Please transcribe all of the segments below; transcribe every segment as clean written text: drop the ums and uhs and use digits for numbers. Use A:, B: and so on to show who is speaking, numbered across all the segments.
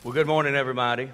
A: Well, good morning, everybody.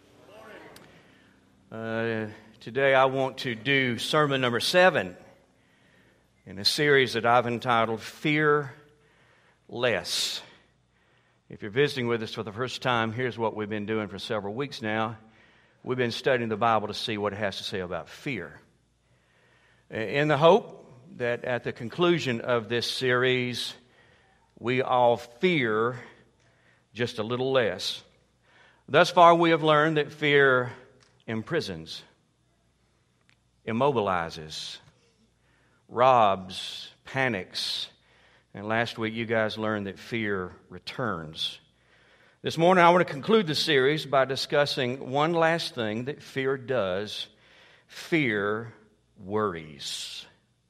A: Today I want to do sermon number 7 in a series that I've entitled Fear Less. If you're visiting with us for the first time, here's what we've been doing for several weeks now. We've been studying the Bible to see what it has to say about fear. In the hope that at the conclusion of this series, we all fear just a little less. Thus far, we have learned that fear imprisons, immobilizes, robs, panics, and last week you guys learned that fear returns. This morning I want to conclude the series by discussing one last thing that fear does. Fear worries.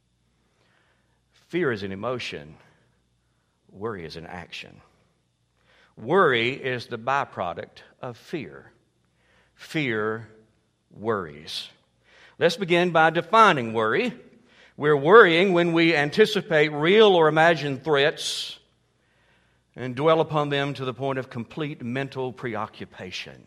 A: Fear is an emotion. Worry is an action. Worry is the byproduct of fear. Fear worries. Let's begin by defining worry. We're worrying when we anticipate real or imagined threats and dwell upon them to the point of complete mental preoccupation.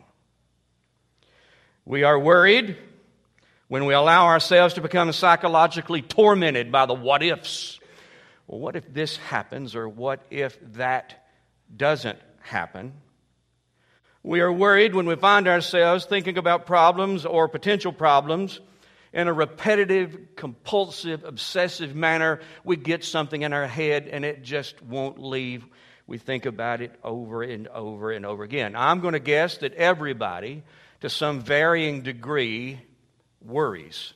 A: We are worried when we allow ourselves to become psychologically tormented by the what-ifs. Well, what if this happens, or what if that doesn't happen? We are worried when we find ourselves thinking about problems or potential problems in a repetitive, compulsive, obsessive manner. We get something in our head and it just won't leave. We think about it over and over and over again. I'm going to guess that everybody, to some varying degree, worries.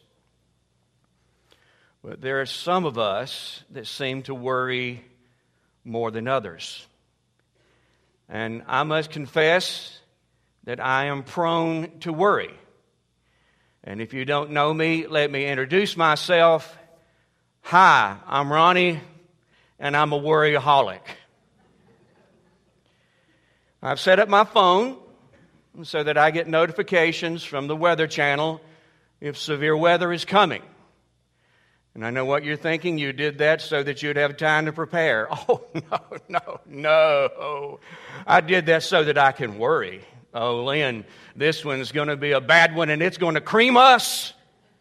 A: But there are some of us that seem to worry more than others. And I must confess that I am prone to worry. And if you don't know me, let me introduce myself. Hi, I'm Ronnie, and I'm a worryaholic. I've set up my phone so that I get notifications from the Weather Channel if severe weather is coming. And I know what you're thinking. You did that so that you'd have time to prepare. Oh, no. I did that so that I can worry. Oh, Lynn, this one's going to be a bad one and it's going to cream us.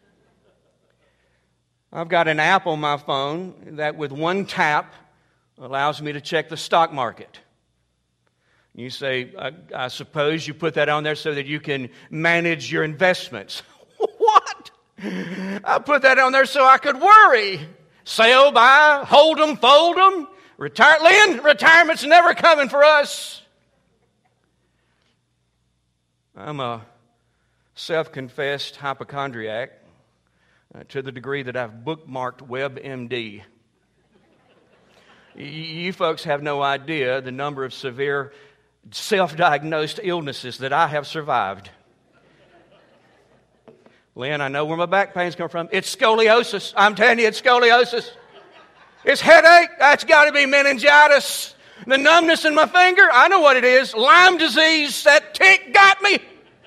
A: I've got an app on my phone that with one tap allows me to check the stock market. You say, I suppose you put that on there so that you can manage your investments. What? I put that on there so I could worry. Sell, buy, hold them, fold them. Retire. Lynn, retirement's never coming for us. I'm a self-confessed hypochondriac to the degree that I've bookmarked WebMD. You folks have no idea the number of severe self-diagnosed illnesses that I have survived. Lynn, I know where my back pain's come from. It's scoliosis. I'm telling you, it's scoliosis. It's headache. That's got to be meningitis. The numbness in my finger, I know what it is. Lyme disease. That tick got me.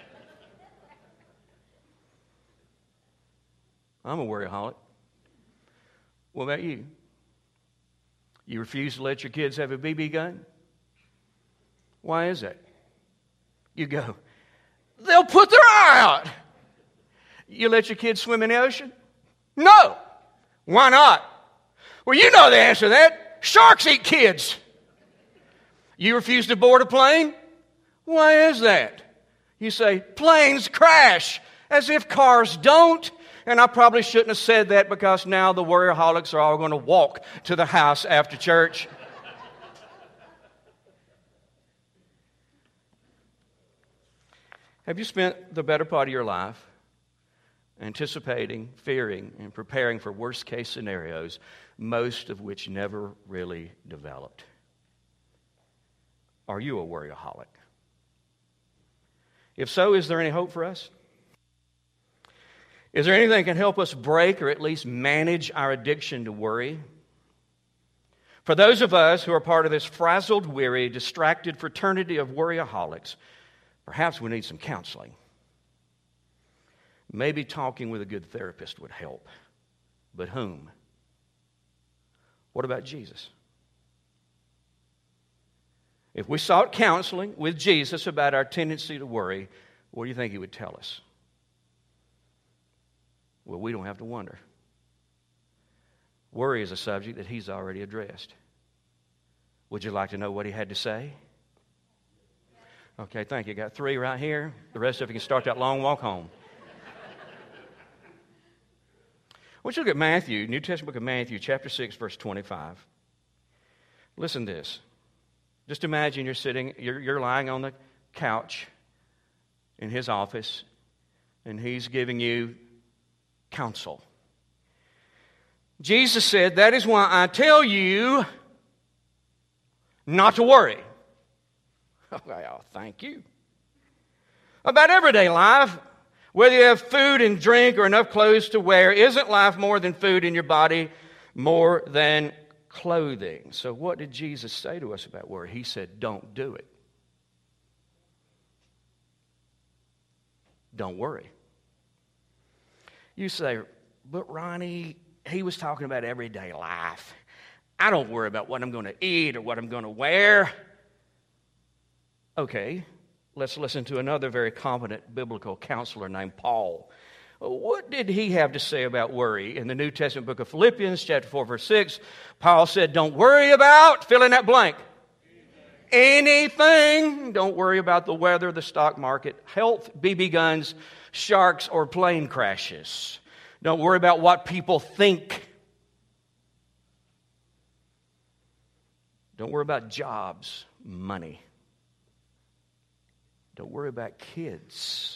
A: I'm a worryaholic. What about you? You refuse to let your kids have a BB gun? Why is that? You go, they'll put their eye out. You let your kids swim in the ocean? No. Why not? Well, you know the answer to that. Sharks eat kids. You refuse to board a plane? Why is that? You say, planes crash, as if cars don't. And I probably shouldn't have said that because now the worryaholics are all going to walk to the house after church. Have you spent the better part of your life anticipating, fearing, and preparing for worst-case scenarios, most of which never really developed? Are you a worryaholic? If so, is there any hope for us? Is there anything that can help us break or at least manage our addiction to worry? For those of us who are part of this frazzled, weary, distracted fraternity of worryaholics, perhaps we need some counseling. Maybe talking with a good therapist would help. But whom? What about Jesus? If we sought counseling with Jesus about our tendency to worry, what do you think He would tell us? Well, we don't have to wonder. Worry is a subject that He's already addressed. Would you like to know what He had to say? Okay, thank you. Got 3 right here. The rest of you can start that long walk home. I want you to look at Matthew, New Testament book of Matthew, chapter 6, verse 25. Listen to this. Just imagine you're lying on the couch in His office, and He's giving you counsel. Jesus said, "That is why I tell you not to worry." Well, thank you. About everyday life, whether you have food and drink or enough clothes to wear, isn't life more than food in your body, more than clothing? So what did Jesus say to us about worry? He said, don't do it. Don't worry. You say, but Ronnie, he was talking about everyday life. I don't worry about what I'm going to eat or what I'm going to wear. Okay, let's listen to another very competent biblical counselor named Paul. What did he have to say about worry? In the New Testament book of Philippians, chapter 4, verse 6, Paul said, don't worry about, fill in that blank, anything. Don't worry about the weather, the stock market, health, BB guns, sharks, or plane crashes. Don't worry about what people think. Don't worry about jobs, money. Don't worry about kids.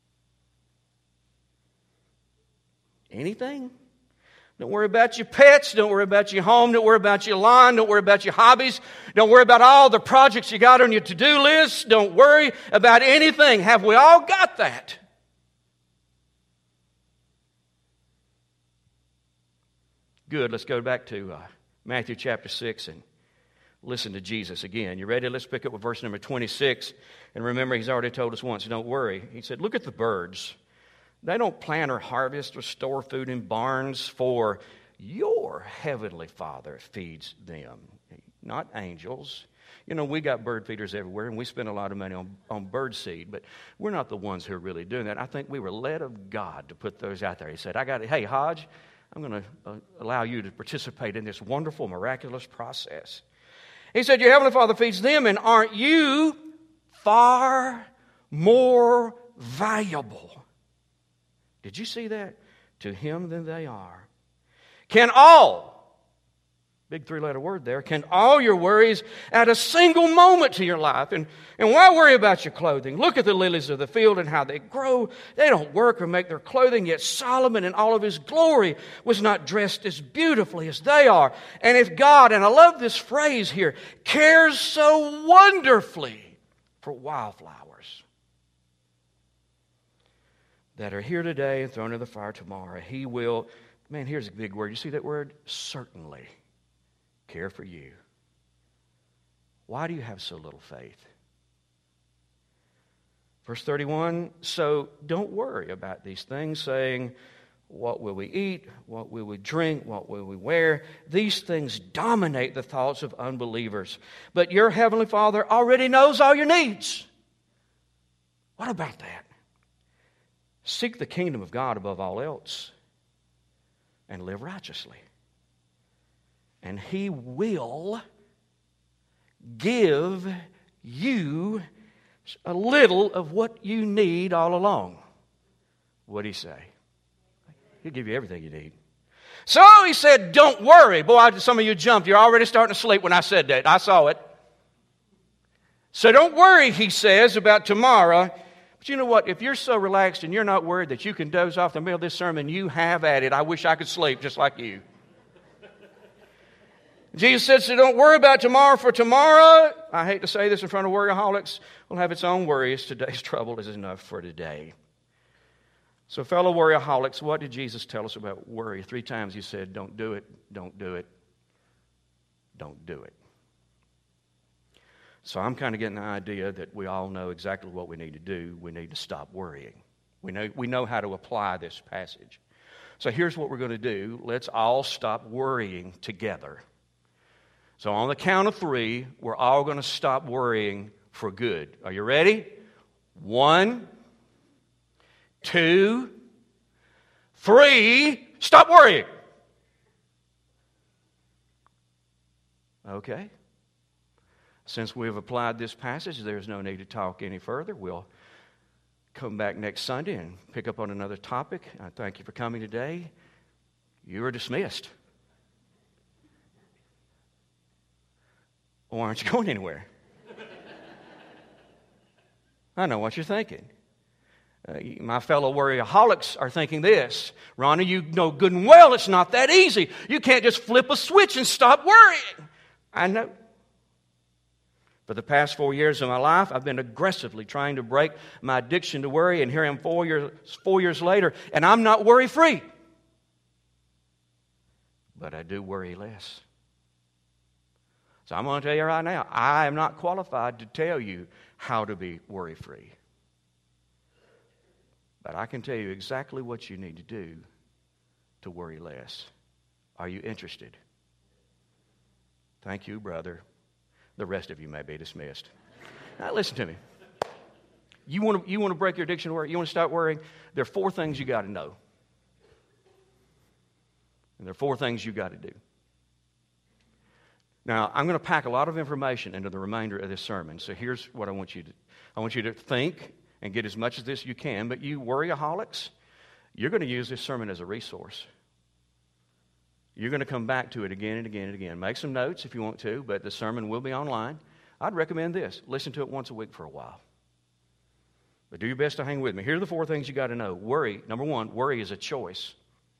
A: Anything? Don't worry about your pets. Don't worry about your home. Don't worry about your lawn. Don't worry about your hobbies. Don't worry about all the projects you got on your to-do list. Don't worry about anything. Have we all got that? Good. Let's go back to Matthew chapter 6 and listen to Jesus again. You ready? Let's pick up with verse number 26. And remember, He's already told us once, don't worry. He said, look at the birds. They don't plant or harvest or store food in barns, for your heavenly Father feeds them, not angels. You know, we got bird feeders everywhere, and we spend a lot of money on bird seed, but we're not the ones who are really doing that. I think we were led of God to put those out there. He said, hey, Hodge, I'm going to allow you to participate in this wonderful, miraculous process. He said, your heavenly Father feeds them, and aren't you far more valuable? Did you see that? To Him than they are. Can all, big 3-letter word there, can all your worries add a single moment to your life? And why worry about your clothing? Look at the lilies of the field and how they grow. They don't work or make their clothing, yet Solomon in all of his glory was not dressed as beautifully as they are. And if God, and I love this phrase here, cares so wonderfully for wildflowers that are here today and thrown in the fire tomorrow, He will, man, here's a big word. You see that word? Certainly care for you. Why do you have so little faith? Verse 31, so don't worry about these things, saying, what will we eat? What will we drink? What will we wear? These things dominate the thoughts of unbelievers. But your heavenly Father already knows all your needs. What about that? Seek the kingdom of God above all else and live righteously. And He will give you a little of what you need all along. What did He say? He'll give you everything you need. So He said, don't worry. Boy, some of you jumped. You're already starting to sleep when I said that. I saw it. So don't worry, He says, about tomorrow. But you know what? If you're so relaxed and you're not worried that you can doze off in the middle of this sermon, you have at it. I wish I could sleep just like you. Jesus said, so don't worry about tomorrow, for tomorrow, I hate to say this in front of worryaholics, will have its own worries. Today's trouble is enough for today. So fellow worryaholics, what did Jesus tell us about worry? 3 times He said, don't do it, don't do it, don't do it. So I'm kind of getting the idea that we all know exactly what we need to do. We need to stop worrying. We know how to apply this passage. So here's what we're going to do. Let's all stop worrying together. So on the count of 3, we're all going to stop worrying for good. Are you ready? 1, 2, 3. Stop worrying. Okay. Since we've applied this passage, there's no need to talk any further. We'll come back next Sunday and pick up on another topic. I thank you for coming today. You are dismissed. Or aren't you going anywhere? I know what you're thinking. My fellow worryaholics are thinking this. Ronnie, you know good and well it's not that easy. You can't just flip a switch and stop worrying. I know. For the past 4 years of my life, I've been aggressively trying to break my addiction to worry, and here I am 4 years later, and I'm not worry-free. But I do worry less. So I'm going to tell you right now, I am not qualified to tell you how to be worry-free. But I can tell you exactly what you need to do to worry less. Are you interested? Thank you, brother. The rest of you may be dismissed. Now, listen to me. You want to break your addiction to worry? You want to start worrying? There are 4 things you got to know. And there are 4 things you got to do. Now, I'm going to pack a lot of information into the remainder of this sermon. So here's what I want you to think and get as much of this as you can. But you worryaholics, you're going to use this sermon as a resource. You're going to come back to it again and again and again. Make some notes if you want to, but the sermon will be online. I'd recommend this. Listen to it once a week for a while. But do your best to hang with me. Here are the 4 things you got to know. Worry, number 1, worry is a choice.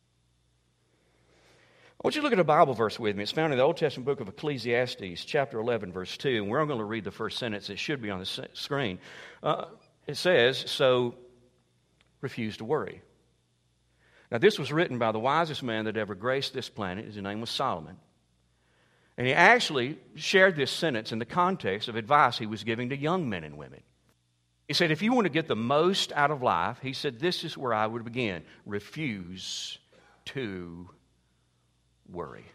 A: I want you to look at a Bible verse with me. It's found in the Old Testament book of Ecclesiastes, chapter 11, verse 2. And we're going to read the first sentence. It should be on the screen. It says, so refuse to worry. Now, this was written by the wisest man that ever graced this planet. His name was Solomon. And he actually shared this sentence in the context of advice he was giving to young men and women. He said, if you want to get the most out of life, he said, this is where I would begin. Refuse to worry.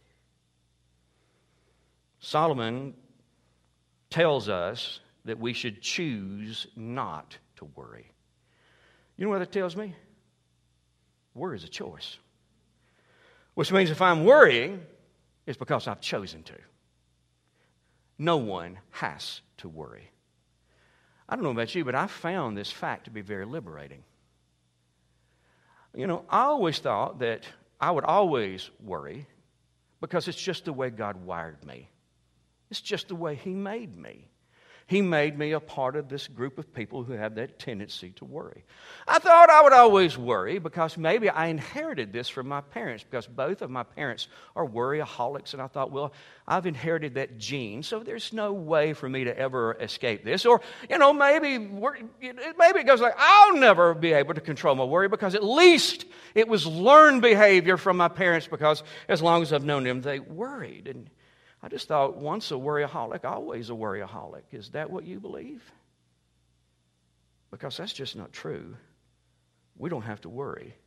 A: Solomon tells us that we should choose not to worry. You know what that tells me? Worry is a choice. Which means if I'm worrying, it's because I've chosen to. No one has to worry. I don't know about you, but I found this fact to be very liberating. You know, I always thought that I would always worry because it's just the way God wired me. It's just the way He made me. He made me a part of this group of people who have that tendency to worry. I thought I would always worry because maybe I inherited this from my parents because both of my parents are worryaholics. And I thought, well, I've inherited that gene, so there's no way for me to ever escape this. Or, you know, maybe it goes like, I'll never be able to control my worry because at least it was learned behavior from my parents because as long as I've known them, they worried. And I just thought, once a worryaholic, always a worryaholic. Is that what you believe? Because that's just not true. We don't have to worry.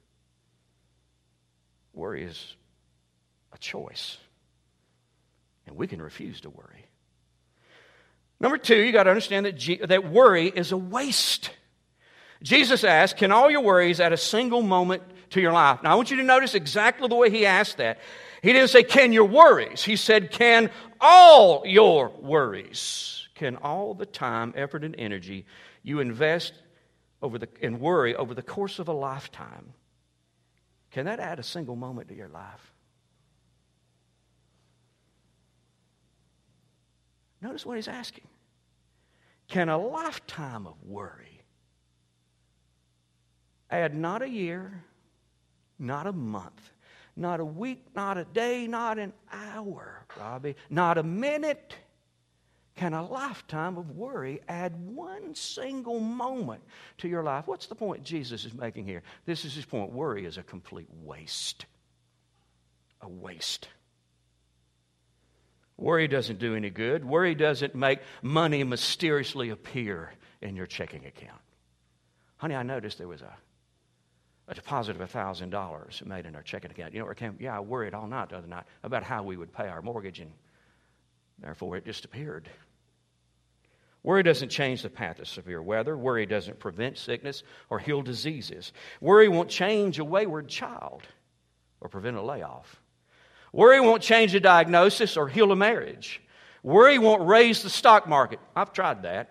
A: Worry is a choice. And we can refuse to worry. Number 2, you got to understand that worry is a waste. Jesus asked, can all your worries add a single moment to your life? Now, I want you to notice exactly the way He asked that. He didn't say, can your worries? He said, can all your worries? Can all the time, effort, and energy you invest in worry over the course of a lifetime, can that add a single moment to your life? Notice what He's asking. Can a lifetime of worry add not a year, not a month, not a week, not a day, not an hour, Robbie, not a minute? Can a lifetime of worry add one single moment to your life? What's the point Jesus is making here? This is His point. Worry is a complete waste. A waste. Worry doesn't do any good. Worry doesn't make money mysteriously appear in your checking account. Honey, I noticed there was a deposit of $1,000 made in our checking account. You know where it came? Yeah, I worried all night the other night about how we would pay our mortgage, and Therefore, it just appeared. Worry doesn't change the path of severe weather. Worry doesn't prevent sickness or heal diseases. Worry won't change a wayward child or prevent a layoff. Worry won't change a diagnosis or heal a marriage. Worry won't raise the stock market. I've tried that.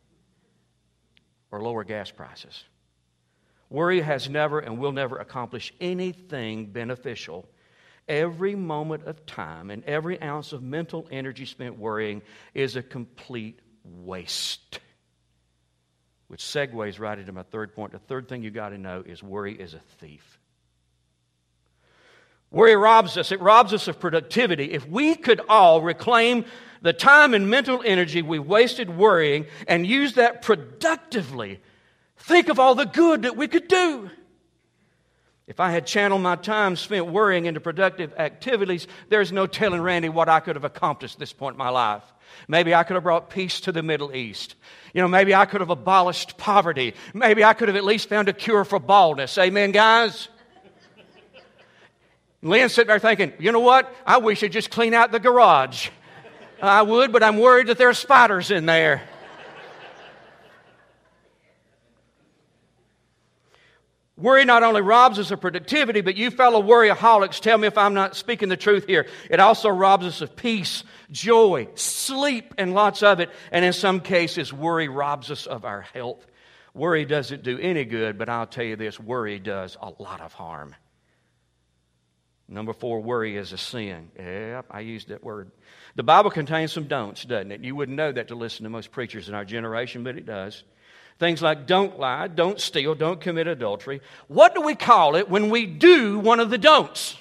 A: Or lower gas prices. Worry has never and will never accomplish anything beneficial. Every moment of time and every ounce of mental energy spent worrying is a complete waste. Which segues right into my third point. The third thing you got to know is worry is a thief. Worry robs us. It robs us of productivity. If we could all reclaim the time and mental energy we wasted worrying and use that productively, think of all the good that we could do. If I had channeled my time spent worrying into productive activities, there's no telling, Randy, what I could have accomplished at this point in my life. Maybe I could have brought peace to the Middle East. Maybe I could have abolished poverty. Maybe I could have at least found a cure for baldness. Amen, guys? Lynn's sitting there thinking, you know what? I wish I'd just clean out the garage. I would, but I'm worried that there are spiders in there. Worry not only robs us of productivity, but you fellow worryaholics, tell me if I'm not speaking the truth here. It also robs us of peace, joy, sleep, and lots of it. And in some cases, worry robs us of our health. Worry doesn't do any good, but I'll tell you this, worry does a lot of harm. Number 4, worry is a sin. Yep, I used that word. The Bible contains some don'ts, doesn't it? You wouldn't know that to listen to most preachers in our generation, but it does. Things like don't lie, don't steal, don't commit adultery. What do we call it when we do one of the don'ts?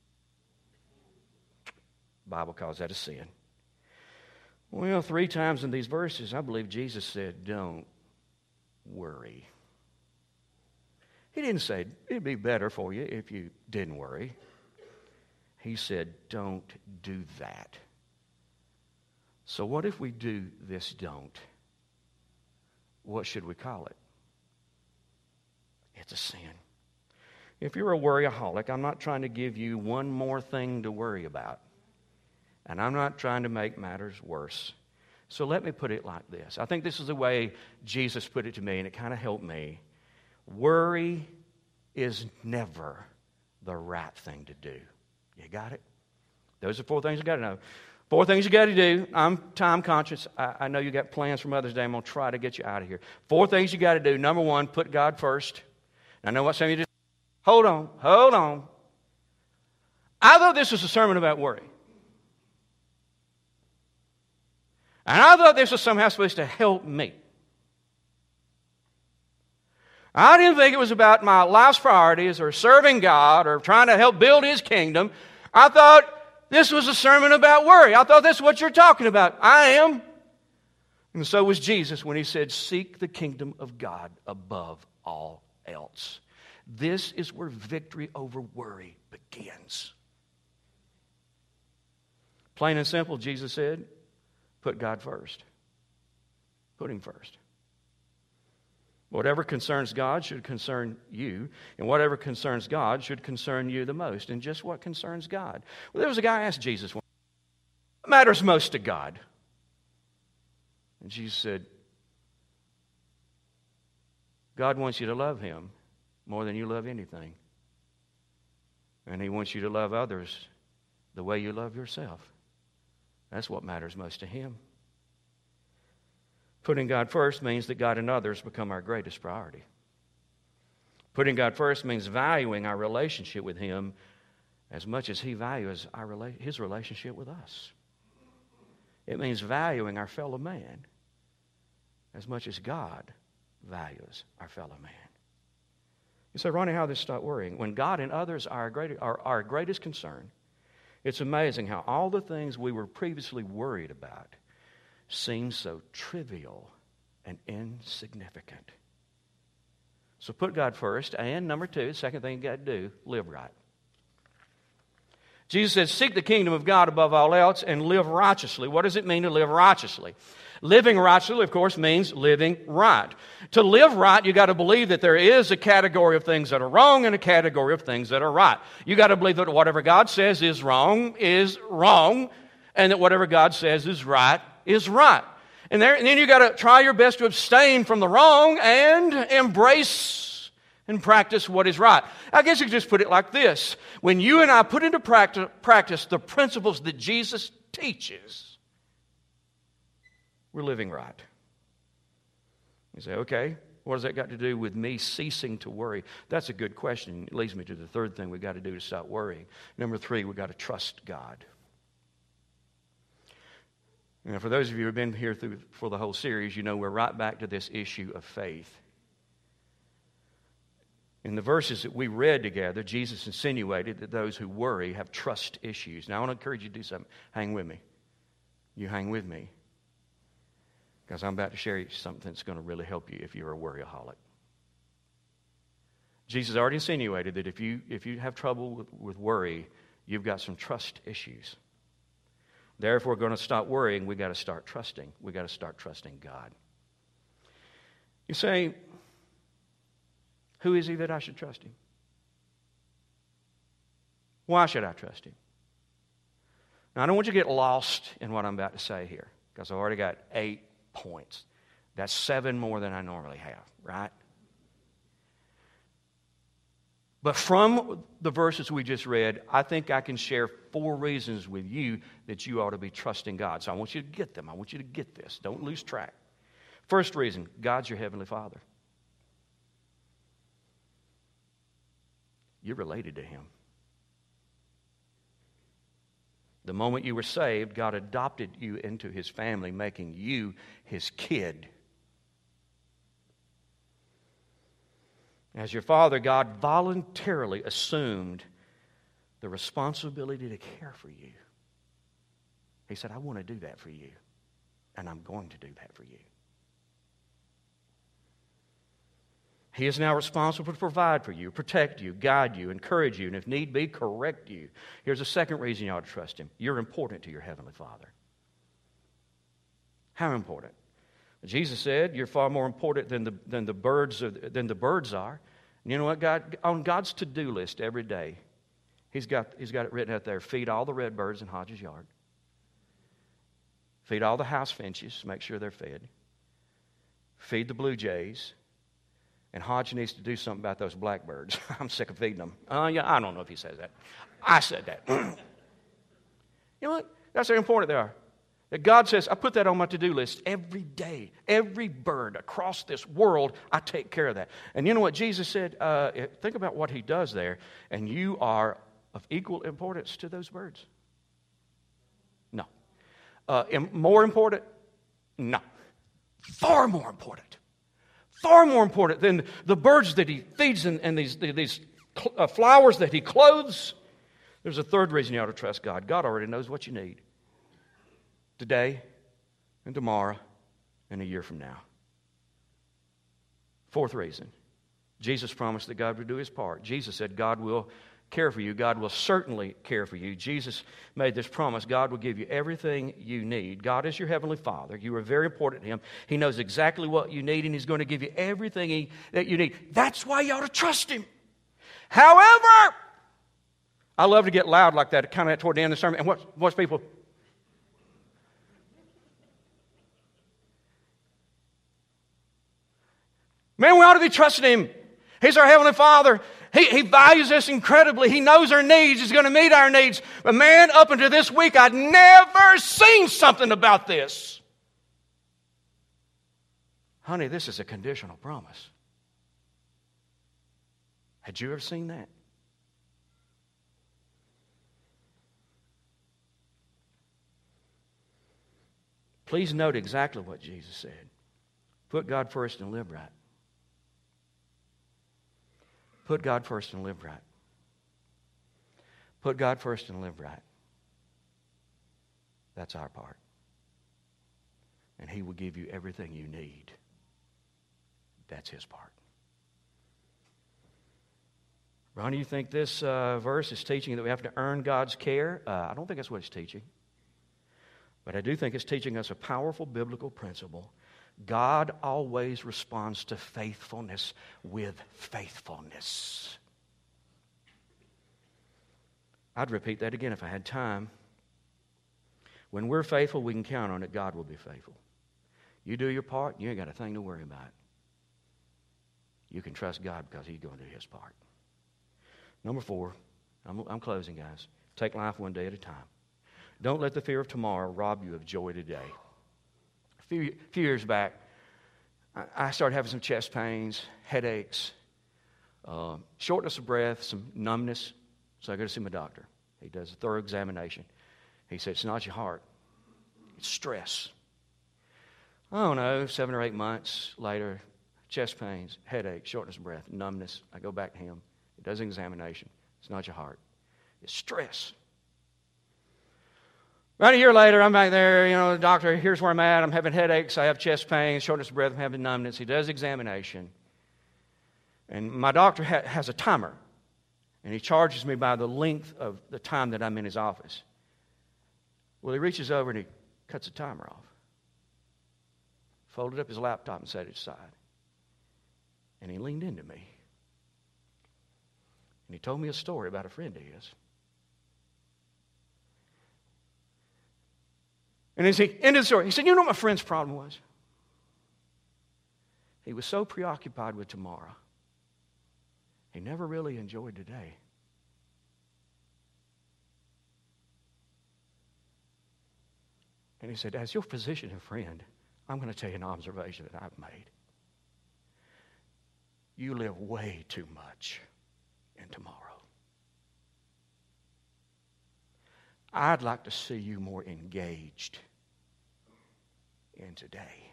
A: The Bible calls that a sin. Well, 3 times in these verses, I believe Jesus said, don't worry. He didn't say it'd be better for you if you didn't worry. He said, don't do that. So what if we do this don't? What should we call it? It's a sin. If you're a worryaholic, I'm not trying to give you one more thing to worry about. And I'm not trying to make matters worse. So let me put it like this. I think this is the way Jesus put it to me, and it kind of helped me. Worry is never the right thing to do. You got it? Those are 4 things you got to know. 4 things you got to do. I'm time conscious. I know you got plans for Mother's Day. I'm going to try to get you out of here. 4 things you got to do. Number 1, put God first. I know what some of you just... Hold on. I thought this was a sermon about worry. And I thought this was somehow supposed to help me. I didn't think it was about my life's priorities or serving God or trying to help build His kingdom. I thought this was a sermon about worry. I thought that's what you're talking about. I am. And so was Jesus when He said, seek the kingdom of God above all else. This is where victory over worry begins. Plain and simple, Jesus said, put God first. Put Him first. Whatever concerns God should concern you, and whatever concerns God should concern you the most. And just what concerns God? Well, there was a guy asked Jesus, what matters most to God? And Jesus said, God wants you to love Him more than you love anything. And He wants you to love others the way you love yourself. That's what matters most to Him. Putting God first means that God and others become our greatest priority. Putting God first means valuing our relationship with Him as much as He values His relationship with us. It means valuing our fellow man as much as God values our fellow man. You say, Ronnie, how does this stop worrying? When God and others are our greatest concern, it's amazing how all the things we were previously worried about seem so trivial and insignificant. So put God first. And number 2, the second thing you got to do, live right. Jesus says, seek the kingdom of God above all else and live righteously. What does it mean to live righteously? Living righteously, of course, means living right. To live right, you got to believe that there is a category of things that are wrong and a category of things that are right. You got to believe that whatever God says is wrong, and that whatever God says is right is right. And then you got to try your best to abstain from the wrong and embrace and practice what is right. I guess you could just put it like this. When you and I put into practice the principles that Jesus teaches, we're living right. You say, okay, what has that got to do with me ceasing to worry? That's a good question. It leads me to the third thing we've got to do to stop worrying. Number 3, we've got to trust God. Now, for those of you who have been here for the whole series, you know we're right back to this issue of faith. In the verses that we read together, Jesus insinuated that those who worry have trust issues. Now, I want to encourage you to do something. Hang with me. You hang with me. Because I'm about to share you something that's going to really help you if you're a worryaholic. Jesus already insinuated that if you have trouble with worry, you've got some trust issues. Therefore, we're going to stop worrying. We've got to start trusting. We've got to start trusting God. You say, who is he that I should trust him? Why should I trust him? Now, I don't want you to get lost in what I'm about to say here, because I've already got 8 points. That's 7 more than I normally have, right? But from the verses we just read, I think I can share 4 reasons with you that you ought to be trusting God. So I want you to get them. I want you to get this. Don't lose track. First reason, God's your Heavenly Father. You're related to Him. The moment you were saved, God adopted you into His family, making you His kid. As your father, God voluntarily assumed the responsibility to care for you. He said, I want to do that for you, and I'm going to do that for you. He is now responsible to provide for you, protect you, guide you, encourage you, and if need be, correct you. Here's a second reason you ought to trust Him. You're important to your Heavenly Father. How important? Jesus said, you're far more important than the birds are. And you know what? God, on God's to-do list every day, He's got it written out there, feed all the red birds in Hodges' yard. Feed all the house finches, make sure they're fed. Feed the blue jays. And Hodge needs to do something about those blackbirds. I'm sick of feeding them. Yeah, I don't know if he says that. I said that. You know what? That's how important they are. That God says, I put that on my to-do list every day. Every bird across this world, I take care of that. And you know what Jesus said? Think about what He does there. And you are of equal importance to those birds. No. More important? No. Far more important. Far more important than the birds that He feeds and these flowers that He clothes. There's a third reason you ought to trust God. God already knows what you need. Today and tomorrow and a year from now. Fourth reason. Jesus promised that God would do His part. Jesus said God will care for you. God will certainly care for you. Jesus made this promise. God will give you everything you need. God is your Heavenly Father. You are very important to Him. He knows exactly what you need, and He's going to give you everything that you need. That's why you ought to trust Him. However, I love to get loud like that kind of toward the end of the sermon. And what's people... Man, we ought to be trusting Him. He's our Heavenly Father. He values us incredibly. He knows our needs. He's going to meet our needs. But man, up until this week, I'd never seen something about this. Honey, this is a conditional promise. Had you ever seen that? Please note exactly what Jesus said. Put God first and live right. Put God first and live right. Put God first and live right. That's our part. And He will give you everything you need. That's His part. Ron, do you think this verse is teaching that we have to earn God's care? I don't think that's what it's teaching. But I do think it's teaching us a powerful biblical principle. God always responds to faithfulness with faithfulness. I'd repeat that again if I had time. When we're faithful, we can count on it. God will be faithful. You do your part, you ain't got a thing to worry about. You can trust God because He's going to do His part. Number 4, I'm closing, guys. Take life one day at a time. Don't let the fear of tomorrow rob you of joy today. A few years back, I started having some chest pains, headaches, shortness of breath, some numbness. So I go to see my doctor. He does a thorough examination. He said, it's not your heart. It's stress. I don't know, 7 or 8 months later, chest pains, headache, shortness of breath, numbness. I go back to him. He does an examination. It's not your heart. It's stress. About a year later, I'm back there, the doctor, here's where I'm at. I'm having headaches. I have chest pains, shortness of breath. I'm having numbness. He does examination. And my doctor has a timer. And he charges me by the length of the time that I'm in his office. Well, he reaches over and he cuts the timer off. Folded up his laptop and set it aside. And he leaned into me. And he told me a story about a friend of his. And as he ended the story, he said, you know what my friend's problem was? He was so preoccupied with tomorrow, he never really enjoyed today. And he said, as your physician and friend, I'm going to tell you an observation that I've made. You live way too much in tomorrow. I'd like to see you more engaged in today.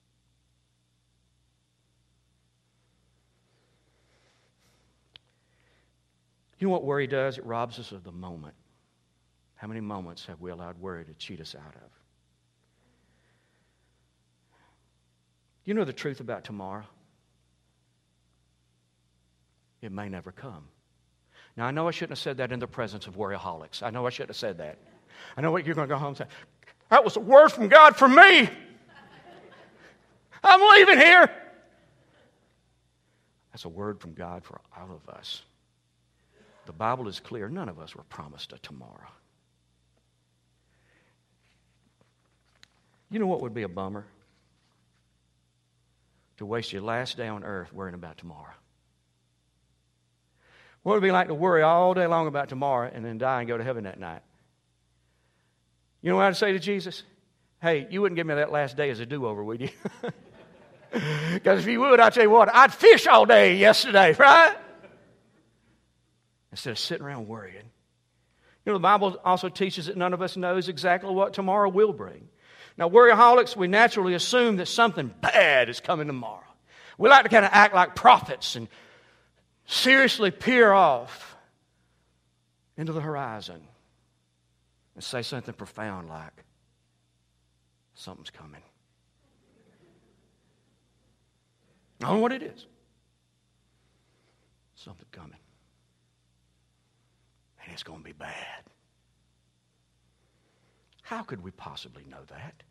A: You know what worry does? It robs us of the moment. How many moments have we allowed worry to cheat us out of? You know the truth about tomorrow? It may never come. Now, I know I shouldn't have said that in the presence of worryaholics. I know I shouldn't have said that. I know what you're going to go home and say. That was a word from God for me. I'm leaving here. That's a word from God for all of us. The Bible is clear. None of us were promised a tomorrow. You know what would be a bummer? To waste your last day on earth worrying about tomorrow. What would it be like to worry all day long about tomorrow and then die and go to heaven that night? You know what I'd say to Jesus? Hey, you wouldn't give me that last day as a do-over, would you? Because if you would, I'll tell you what, I'd fish all day yesterday, right? Instead of sitting around worrying. You know, the Bible also teaches that none of us knows exactly what tomorrow will bring. Now, worryaholics, we naturally assume that something bad is coming tomorrow. We like to kind of act like prophets and seriously peer off into the horizon and say something profound like, something's coming. I don't know what it is. Something coming. And it's going to be bad. How could we possibly know that?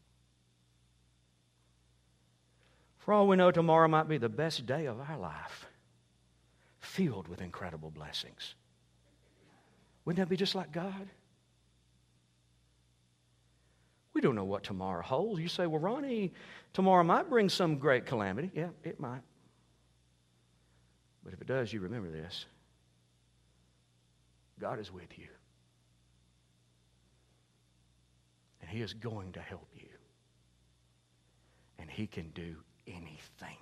A: For all we know, tomorrow might be the best day of our life, filled with incredible blessings. Wouldn't that be just like God? We don't know what tomorrow holds. You say, well, Ronnie, tomorrow might bring some great calamity. Yeah, it might. But if it does, you remember this. God is with you. And He is going to help you. And He can do anything.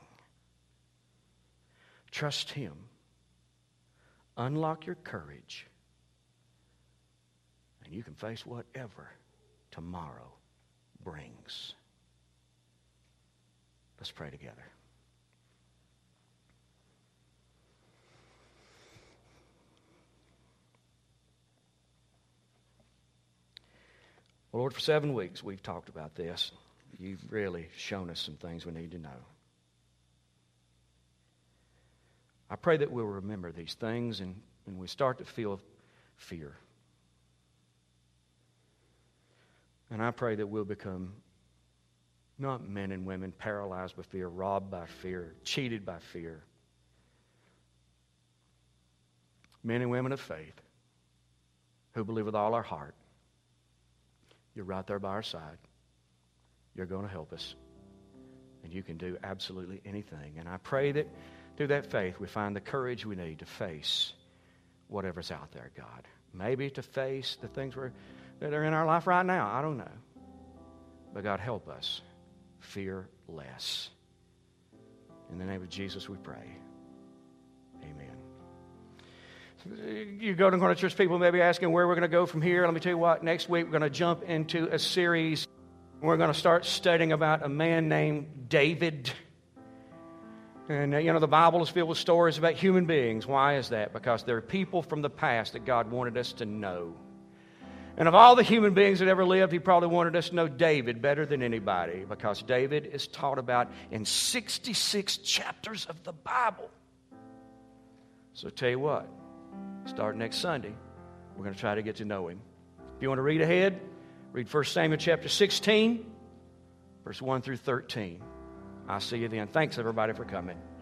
A: Trust Him. Unlock your courage. And you can face whatever tomorrow brings. Let's pray together. Well, Lord, for 7 weeks we've talked about this. You've really shown us some things we need to know. I pray that we'll remember these things and we start to feel fear. And I pray that we'll become not men and women paralyzed by fear, robbed by fear, cheated by fear. Men and women of faith who believe with all our heart You're right there by our side. You're going to help us. And you can do absolutely anything. And I pray that through that faith we find the courage we need to face whatever's out there, God. Maybe to face the things that are in our life right now. I don't know. But God, help us fear less. In the name of Jesus we pray. Amen. You go to church, people may be asking where we're going to go from here. Let me tell you what, next week we're going to jump into a series. We're going to start studying about a man named David. And, the Bible is filled with stories about human beings. Why is that? Because there are people from the past that God wanted us to know. And of all the human beings that ever lived, He probably wanted us to know David better than anybody, because David is taught about in 66 chapters of the Bible. So tell you what, start next Sunday, we're going to try to get to know him. If you want to read ahead, read 1 Samuel chapter 16, verse 1 through 13. I'll see you then. Thanks, everybody, for coming.